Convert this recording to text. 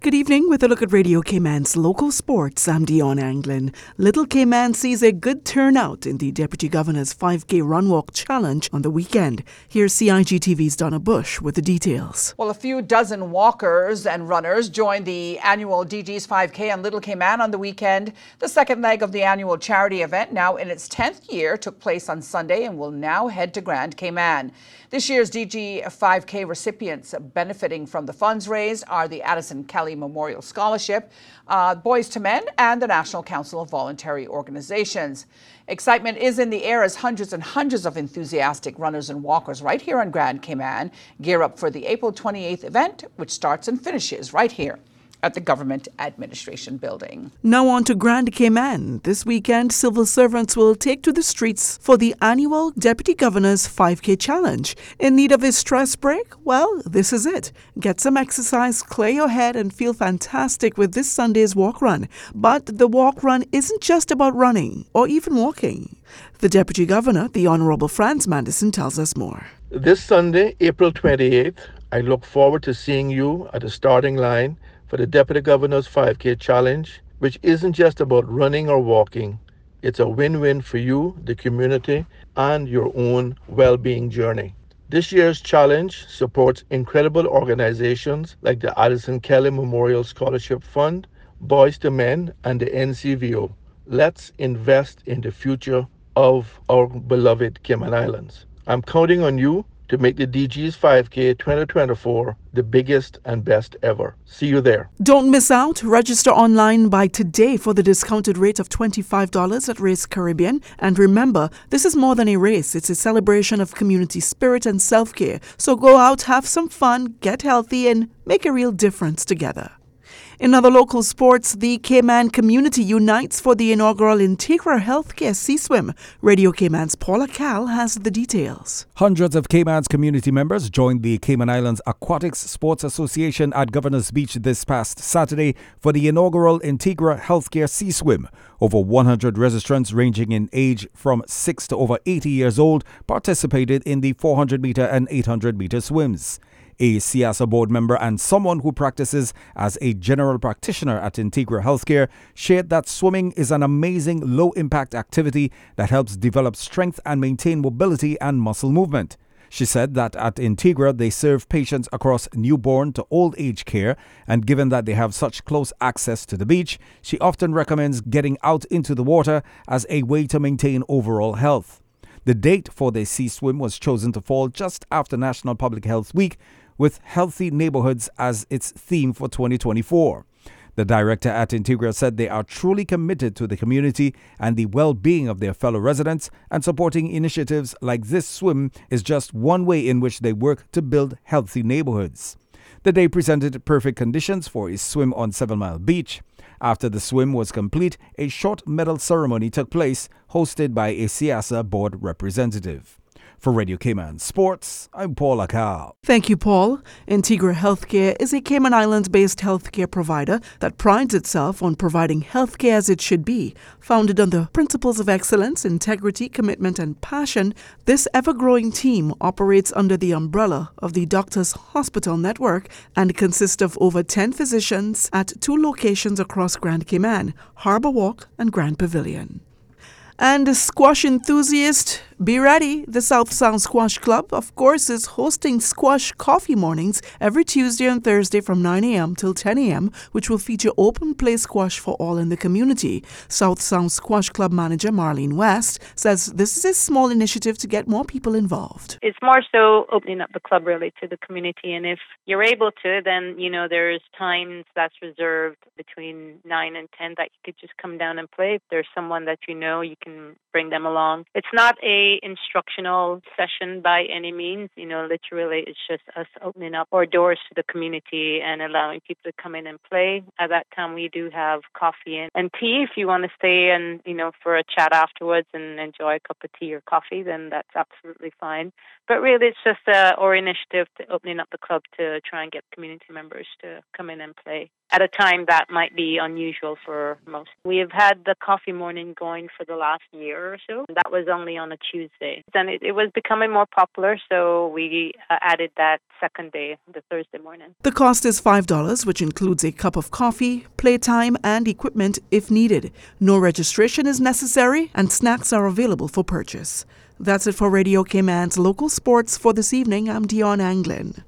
Good evening with a look at Radio Cayman's local sports. I'm Dion Anglin. Little Cayman sees a good turnout in the Deputy Governor's 5K Run Walk Challenge on the weekend. Here's CIGTV's Donna Bush with the details. Well, a few dozen walkers and runners joined the annual DG's 5K on Little Cayman on the weekend. The second leg of the annual charity event, now in its 10th year, took place on Sunday and will now head to Grand Cayman. This year's DG 5K recipients benefiting from the funds raised are the Addison Kelly Memorial Scholarship, Boys to Men, and the National Council of Voluntary Organizations. Excitement is in the air as hundreds and hundreds of enthusiastic runners and walkers right here on Grand Cayman gear up for the April 28th event, which starts and finishes right here at the Government Administration Building. Now on to Grand Cayman. This weekend, civil servants will take to the streets for the annual Deputy Governor's 5K Challenge. In need of a stress break? Well, this is it. Get some exercise, clear your head, and feel fantastic with this Sunday's walk run. But the walk run isn't just about running or even walking. The Deputy Governor, the Honorable Franz Manderson, tells us more. This Sunday, April 28th, I look forward to seeing you at the starting line for the Deputy Governor's 5K Challenge, which isn't just about running or walking. It's a win-win for you, the community, and your own well-being journey. This year's challenge supports incredible organizations like the Addison Kelly Memorial Scholarship Fund, Boys to Men, and the NCVO. Let's invest in the future of our beloved Cayman Islands. I'm counting on you to make the DG's 5K 2024 the biggest and best ever. See you there. Don't miss out. Register online by today for the discounted rate of $25 at Race Caribbean. And remember, this is more than a race. It's a celebration of community spirit and self-care. So go out, have some fun, get healthy, and make a real difference together. In other local sports, the Cayman community unites for the inaugural Integra Healthcare Sea Swim. Radio Cayman's Paula Cal has the details. Hundreds of Cayman's community members joined the Cayman Islands Aquatics Sports Association at Governor's Beach this past Saturday for the inaugural Integra Healthcare Sea Swim. Over 100 registrants ranging in age from 6 to over 80 years old participated in the 400-meter and 800-meter swims. A CIASA board member and someone who practices as a general practitioner at Integra Healthcare shared that swimming is an amazing low-impact activity that helps develop strength and maintain mobility and muscle movement. She said that at Integra they serve patients across newborn to old age care, and given that they have such close access to the beach, she often recommends getting out into the water as a way to maintain overall health. The date for the sea swim was chosen to fall just after National Public Health Week, with Healthy Neighborhoods as its theme for 2024. The director at Integra said they are truly committed to the community and the well-being of their fellow residents, and supporting initiatives like this swim is just one way in which they work to build healthy neighborhoods. The day presented perfect conditions for a swim on 7 Mile Beach. After the swim was complete, a short medal ceremony took place, hosted by a CIASA board representative. For Radio Cayman Sports, I'm Paul Akal. Thank you, Paul. Integra Healthcare is a Cayman Islands-based healthcare provider that prides itself on providing healthcare as it should be. Founded on the principles of excellence, integrity, commitment, and passion, this ever-growing team operates under the umbrella of the Doctors Hospital Network and consists of over 10 physicians at 2 locations across Grand Cayman, Harbour Walk and Grand Pavilion. And squash enthusiast, be ready. The South Sound Squash Club, of course, is hosting squash coffee mornings every Tuesday and Thursday from 9 a.m. till 10 a.m., which will feature open play squash for all in the community. South Sound Squash Club manager Marlene West says this is a small initiative to get more people involved. It's more so opening up the club really to the community, and if you're able to, then, there's times that's reserved between 9 and 10 that you could just come down and play. If there's someone that you can bring them along. It's not a instructional session by any means. Literally it's just us opening up our doors to the community and allowing people to come in and play. At that time we do have coffee and tea. If you want to stay and, for a chat afterwards and enjoy a cup of tea or coffee, then that's absolutely fine. But really it's just our initiative to opening up the club to try and get community members to come in and play. at a time that might be unusual for most. We have had the coffee morning going for the last year or so. That was only on a Tuesday. Then it was becoming more popular, so we added that second day, the Thursday morning. The cost is $5, which includes a cup of coffee, playtime, and equipment if needed. No registration is necessary, and snacks are available for purchase. That's it for Radio Cayman's local sports for this evening. I'm Dion Anglin.